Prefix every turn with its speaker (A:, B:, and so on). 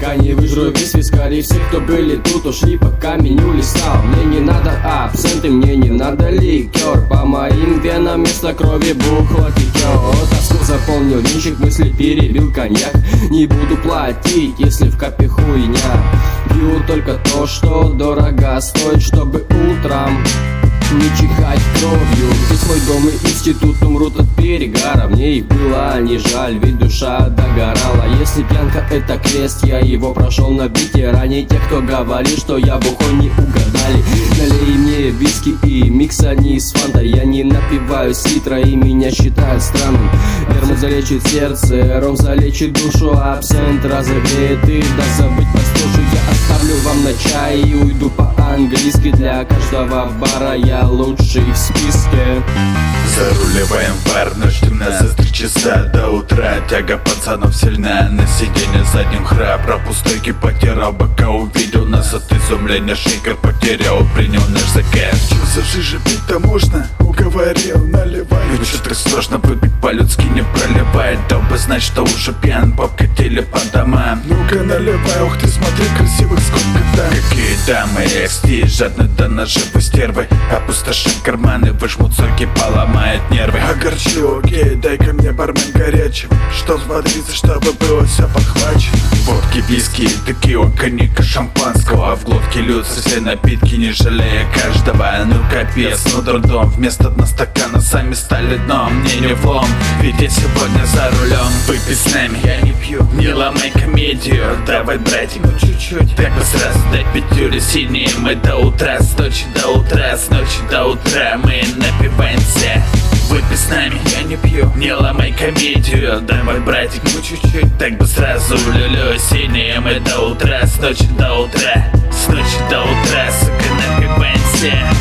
A: пока не выжру весь вискарь. Все, кто были тут, ушли, пока меню листал. Мне не надо абсенты, мне не надо ликер. По моим венам вместо крови бухло текет. Тоску заполнил винчик, мысли перебил коньяк. Не буду платить, если в капе хуйня. Пью только то, что дорого стоит, чтобы утром не чихать кровью. Здесь мой дом и институт умрут от перегара. Мне их было не жаль, ведь душа догорала. Если пьянка это крест, я его прошел на ветеране. Те, кто говорит, что я бухой, не угадали. Налей мне виски и микса не с фантой. Я не напиваюсь литра и меня считают странным. Вермут залечит сердце, ром залечит душу. Абсент разогреет и даст забыть постушу. Я оставлю вам на чай и уйду по-английски. Для каждого бара я лучший в списке.
B: Заруливаем в бар, ночь темна, за 3 часа до утра. Тяга пацанов сильна, на сиденье задним храп. Про пустой потерял, бока увидел нас от изумления. Шейкер потерял, принял наш заказ.
C: Чё за жижи пить-то можно? Уговорил, наливай.
B: Ну чё так сложно выпить, по-людски не проливает. Дал бы знать, что уже пьян, покатили по домам.
C: Ну-ка наливай, ух ты, смотри, красивых сколько там.
B: Какие дамы, XT, жадны до наживы стервы. Опустошим карманы, выжмут соки, поломает нервы.
C: Огорчу, окей, дай-ка мне бармен горячего, чтоб взбодриться, чтобы было все подхвачено.
B: Водки, виски, текила, коньяка, шампанского. В глотке льются все напитки, не жалея каждого. Ну капец, ну дурдом, вместо дна стакана сами стали дном. Мне не влом, ведь я сегодня за рулем. Выпей с нами, я не пью, не ломай комедию. Давай, братик, ну чуть-чуть, так бы сразу дай пятюри. Синие мы до утра, с ночи до утра, с ночи до утра мы напиваемся. Выпей с нами, я не пью, не ломай комедию. Давай, братик, ну чуть-чуть, так бы сразу люлю. Синие мы до утра, с ночи до утра, с ночи до утра, сука, напиваемся.